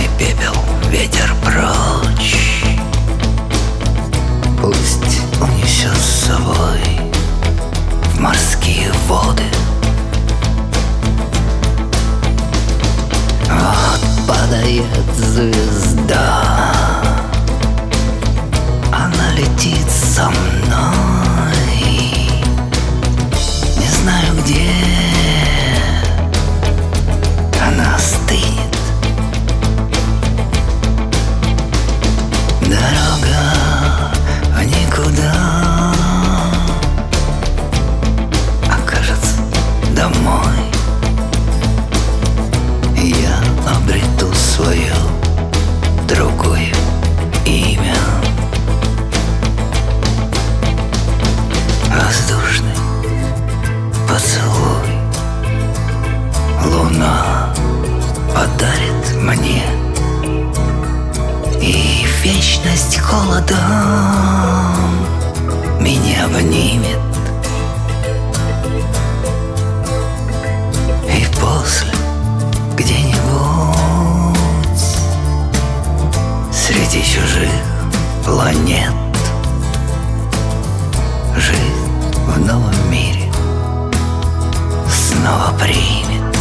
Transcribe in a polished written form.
черный пепел, ветер прочь. Пусть унесет с собой в морские воды. Вот падает звезда, она летит со мной. Не знаю, где она стынет. Дорога в никуда окажется домой. Я обрету свое другое имя. Воздушный поцелуй луна подарит мне, и вечность холодом меня обнимет. И после где-нибудь среди чужих планет жизнь в новом мире снова примет.